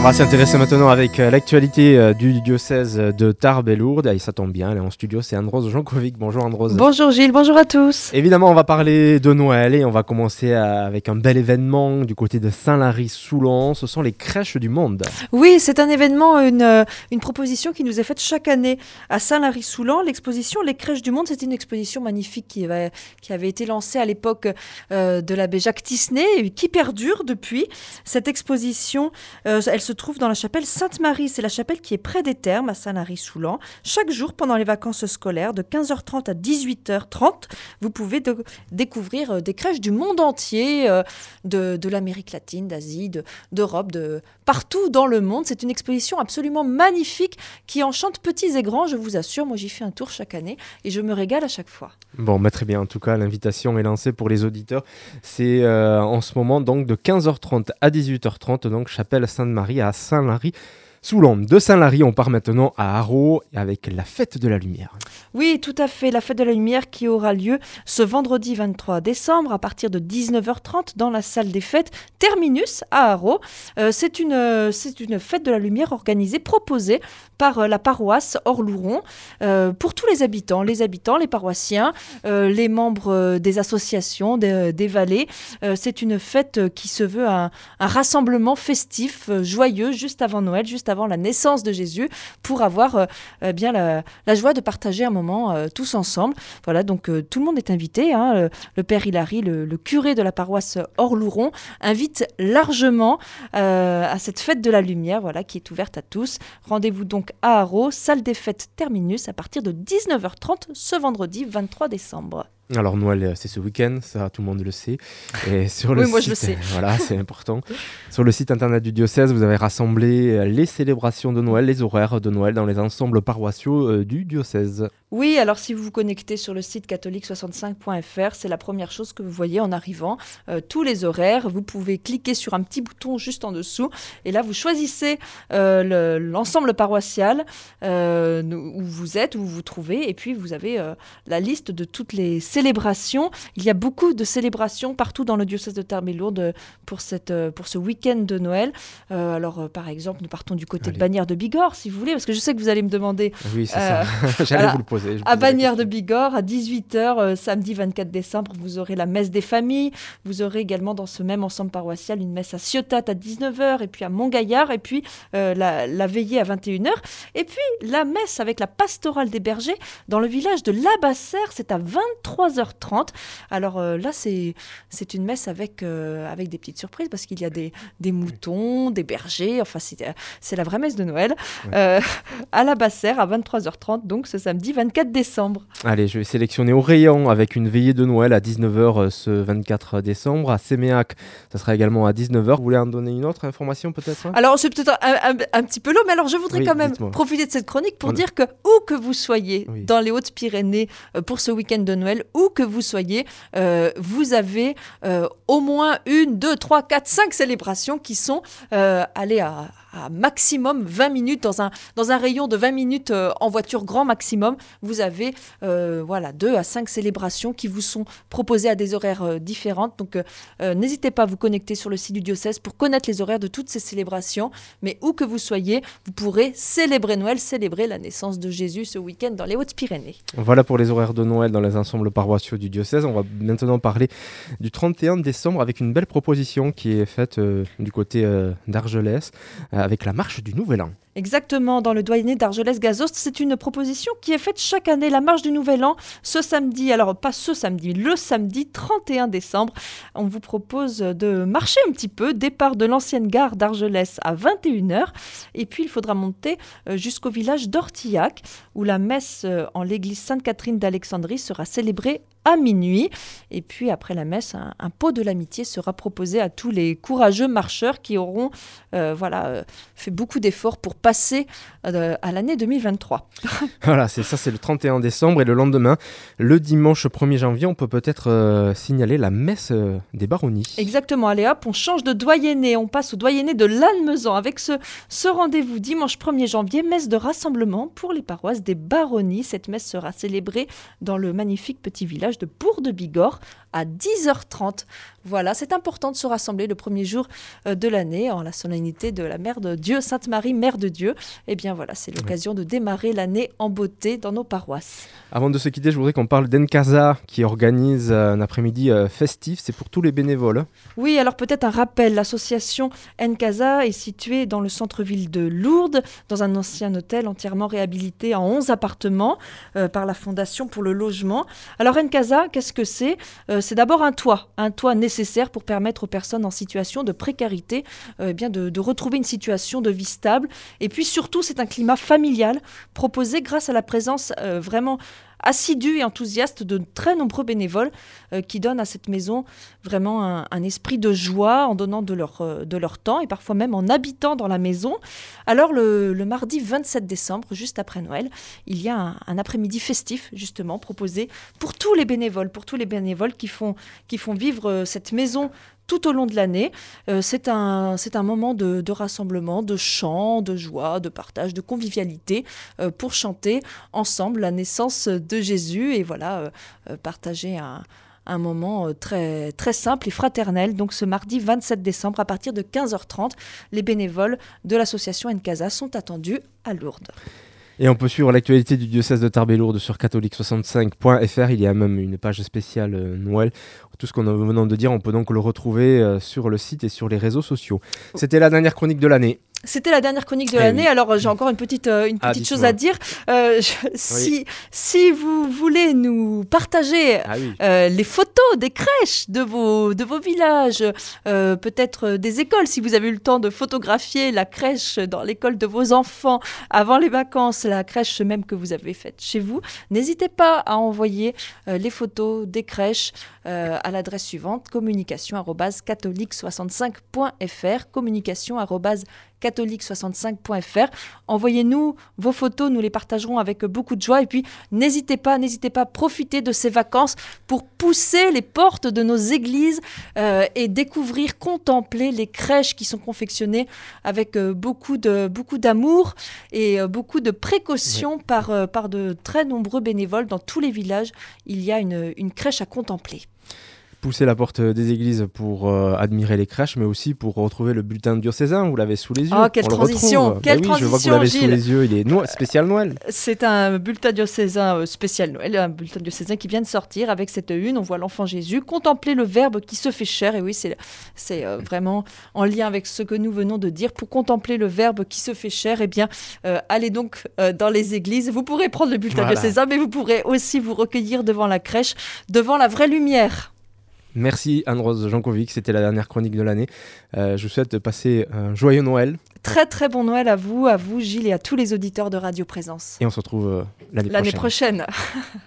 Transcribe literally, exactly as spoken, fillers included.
On va s'intéresser maintenant avec euh, l'actualité euh, du diocèse de Tarbes et Lourdes. Et ça tombe bien, elle est en studio, c'est Androse Jankovic. Bonjour Androse. Bonjour Gilles, bonjour à tous. Évidemment, on va parler de Noël et on va commencer euh, avec un bel événement du côté de Saint-Lary-Soulan. Ce sont les crèches du monde. Oui, c'est un événement, une, une proposition qui nous est faite chaque année à Saint-Lary-Soulan. L'exposition Les crèches du monde, c'est une exposition magnifique qui, va, qui avait été lancée à l'époque euh, de l'abbé Jacques Tissenet et qui perdure depuis. Cette exposition, euh, elle se trouve dans la chapelle Sainte-Marie. C'est la chapelle qui est près des Thermes à Saint-Lary-Soulan. Chaque jour pendant les vacances scolaires, de quinze heures trente à dix-huit heures trente, vous pouvez de- découvrir des crèches du monde entier, euh, de, de l'Amérique latine, d'Asie, de, d'Europe, de partout dans le monde. C'est une exposition absolument magnifique qui enchante petits et grands, je vous assure. Moi, j'y fais un tour chaque année et je me régale à chaque fois. Bon, bah, très bien. En tout cas, l'invitation est lancée pour les auditeurs. C'est euh, en ce moment donc de quinze heures trente à dix-huit heures trente, donc chapelle Sainte-Marie à Saint-Lary-Soulan. De Saint-Lary, on part maintenant à Haro avec la fête de la lumière. Oui, tout à fait. La fête de la lumière qui aura lieu ce vendredi vingt-trois décembre à partir de dix-neuf heures trente dans la salle des fêtes Terminus à Haro. Euh, c'est une, euh, c'est une fête de la lumière organisée, proposée par euh, la paroisse Orlouron euh, pour tous les habitants, les habitants, les paroissiens, euh, les membres euh, des associations, des, des vallées. Euh, c'est une fête euh, qui se veut un, un rassemblement festif, euh, joyeux, juste avant Noël, juste avant la naissance de Jésus, pour avoir euh, eh bien la, la joie de partager un moment euh, tous ensemble. Voilà, donc euh, tout le monde est invité. Hein, le, le père Hilary, le, le curé de la paroisse Orlouron, invite largement euh, à cette fête de la lumière, voilà, qui est ouverte à tous. Rendez-vous donc à Haro, salle des fêtes Terminus, à partir de dix-neuf heures trente ce vendredi vingt-trois décembre. Alors Noël, c'est ce week-end, ça tout le monde le sait. Et sur le Oui, moi, site, je le sais. Voilà, c'est important. Sur le site internet du diocèse, vous avez rassemblé les célébrations de Noël, les horaires de Noël dans les ensembles paroissiaux euh, du diocèse. Oui, alors si vous vous connectez sur le site catholique soixante-cinq point f r, c'est la première chose que vous voyez en arrivant. Euh, tous les horaires, vous pouvez cliquer sur un petit bouton juste en dessous et là vous choisissez euh, le- l'ensemble paroissial euh, où vous êtes, où vous vous trouvez, et puis vous avez euh, la liste de toutes les célébrations. Il y a beaucoup de célébrations partout dans le diocèse de Tarbes et Lourdes pour, cette, euh, pour ce week-end de Noël. Euh, alors euh, par exemple, nous partons du côté Allez. de Bagnères de Bigorre, si vous voulez, parce que je sais que vous allez me demander Oui, c'est Euh, ça. J'allais voilà. vous le poser. je vous à posais la Bagnères de question. Bigorre, à dix-huit heures, euh, samedi vingt-quatre décembre, vous aurez la messe des familles. Vous aurez également dans ce même ensemble paroissial une messe à Ciotat à dix-neuf heures, et puis à Montgaillard, et puis euh, la, la veillée à vingt et une heures. Et puis la messe avec la pastorale des bergers dans le village de Labassère, c'est à vingt-trois heures trente. Alors euh, là, c'est, c'est une messe avec, euh, avec des petites surprises, parce qu'il y a des, des moutons, des bergers, enfin c'est, euh, c'est la vraie messe de Noël. Ouais. Euh, à Labassère à vingt-trois heures trente, donc ce samedi vingt-quatre décembre. Allez, je vais sélectionner au rayon avec une veillée de Noël à dix-neuf heures euh, ce vingt-quatre décembre. À Séméac, ça sera également à dix-neuf heures. Vous voulez en donner une autre information peut-être hein Alors, c'est peut-être un, un- un petit peu long, mais alors je voudrais Oui, quand même dites-moi. profiter de cette chronique pour On- dire que, où que vous soyez Oui. dans les Hautes-Pyrénées euh, pour ce week-end de Noël, où que vous soyez, euh, vous avez euh, au moins une, deux, trois, quatre, cinq célébrations qui sont euh, allées à, à maximum vingt minutes, dans un, dans un rayon de vingt minutes euh, en voiture grand maximum. Vous avez euh, voilà, deux à cinq célébrations qui vous sont proposées à des horaires euh, différentes. Donc, euh, euh, n'hésitez pas à vous connecter sur le site du diocèse pour connaître les horaires de toutes ces célébrations. Mais où que vous soyez, vous pourrez célébrer Noël, célébrer la naissance de Jésus ce week-end dans les Hautes-Pyrénées. Voilà pour les horaires de Noël dans les ensembles paroissiaux du diocèse. On va maintenant parler du trente et un décembre avec une belle proposition qui est faite euh, du côté euh, d'Argelès euh, avec la marche du Nouvel An. Exactement, dans le doyenné d'Argelès-Gazost, c'est une proposition qui est faite chaque année, la marche du Nouvel An, ce samedi, alors pas ce samedi, le samedi trente et un décembre. On vous propose de marcher un petit peu, départ de l'ancienne gare d'Argelès à vingt et une heures, et puis il faudra monter euh, jusqu'au village d'Ortillac, où la messe euh, en l'église Sainte-Catherine d'Alexandrie sera célébrée à minuit. Et puis après la messe, un, un pot de l'amitié sera proposé à tous les courageux marcheurs qui auront euh, voilà, euh, fait beaucoup d'efforts pour passer euh, à l'année deux mille vingt-trois. Voilà, c'est ça, c'est le trente et un décembre et le lendemain, le dimanche premier janvier, on peut peut-être euh, signaler la messe euh, des baronnies. Exactement, allez hop, on change de doyenné, on passe au doyenné de Lannemezan avec ce, ce rendez-vous dimanche premier janvier, messe de rassemblement pour les paroisses des baronnies. Cette messe sera célébrée dans le magnifique petit village de Bourg-de-Bigorre à dix heures trente. Voilà, c'est important de se rassembler le premier jour euh, de l'année en la solennité de la Mère de Dieu, Sainte Marie, Mère de Dieu. Eh bien voilà, c'est l'occasion de démarrer l'année en beauté dans nos paroisses. Avant de se quitter, je voudrais qu'on parle d'Encasa qui organise euh, un après-midi euh, festif. C'est pour tous les bénévoles. Oui, alors peut-être un rappel. L'association Encasa est située dans le centre-ville de Lourdes, dans un ancien hôtel entièrement réhabilité en onze appartements euh, par la Fondation pour le logement. Alors Encasa, qu'est-ce que c'est ? euh, C'est d'abord un toit, un toit nécessaire pour permettre aux personnes en situation de précarité euh, eh bien de, de retrouver une situation de vie stable. Et puis surtout, c'est un climat familial proposé grâce à la présence euh, vraiment assidus et enthousiastes de très nombreux bénévoles euh, qui donnent à cette maison vraiment un, un esprit de joie en donnant de leur, euh, de leur temps et parfois même en habitant dans la maison. Alors le, le mardi vingt-sept décembre, juste après Noël, il y a un, un après-midi festif justement proposé pour tous les bénévoles, pour tous les bénévoles qui font, qui font vivre euh, cette maison tout au long de l'année. Euh, c'est un, c'est un moment de, de rassemblement, de chant, de joie, de partage, de convivialité euh, pour chanter ensemble la naissance de Jésus et voilà, euh, euh, partager un, un moment euh, très, très simple et fraternel. Donc ce mardi vingt-sept décembre à partir de quinze heures trente, les bénévoles de l'association Encasa sont attendus à Lourdes. Et on peut suivre l'actualité du diocèse de Tarbes-et-Lourdes sur catholique soixante-cinq point f r. Il y a même une page spéciale euh, Noël. Tout ce qu'on venant de dire, on peut donc le retrouver euh, sur le site et sur les réseaux sociaux. C'était la dernière chronique de l'année. C'était la dernière chronique de Eh l'année, oui. alors euh, j'ai encore une petite, euh, une Ah, petite chose dites-moi. à dire. Euh, je- si, Oui. si vous voulez nous partager Ah oui. euh, les photos des crèches de vos, de vos villages, euh, peut-être euh, des écoles, si vous avez eu le temps de photographier la crèche dans l'école de vos enfants avant les vacances, la crèche même que vous avez faite chez vous, n'hésitez pas à envoyer euh, les photos des crèches euh, à l'adresse suivante, communication arobase catholique soixante-cinq point f r, communication arobase catholique soixante-cinq point f r. Envoyez-nous vos photos, nous les partagerons avec beaucoup de joie. Et puis, n'hésitez pas, n'hésitez pas à profiter de ces vacances pour pousser les portes de nos églises euh, et découvrir, contempler les crèches qui sont confectionnées avec euh, beaucoup de, beaucoup d'amour et euh, beaucoup de précautions par, euh, par de très nombreux bénévoles. Dans tous les villages, il y a une, une crèche à contempler. Pousser la porte des églises pour euh, admirer les crèches, mais aussi pour retrouver le bulletin diocésain. Vous l'avez sous les yeux. Oh, quelle On le transition, retrouve. quelle Ben oui, je vois que vous transition, l'avez sous Gilles. les yeux. Il est no- spécial Noël. C'est un bulletin diocésain euh, spécial Noël, un bulletin diocésain qui vient de sortir avec cette une. On voit l'enfant Jésus contempler le Verbe qui se fait chair. Et oui, c'est, c'est euh, vraiment en lien avec ce que nous venons de dire. Pour contempler le Verbe qui se fait chair, eh bien, euh, allez donc euh, dans les églises. Vous pourrez prendre le bulletin Voilà. diocésain, mais vous pourrez aussi vous recueillir devant la crèche, devant la vraie lumière. Merci Anne-Rose Jankovic, c'était la dernière chronique de l'année. Euh, je vous souhaite de passer un joyeux Noël Très très bon Noël à vous, à vous Gilles et à tous les auditeurs de Radio Présence. et on se retrouve euh, l'année L'année prochaine. prochaine.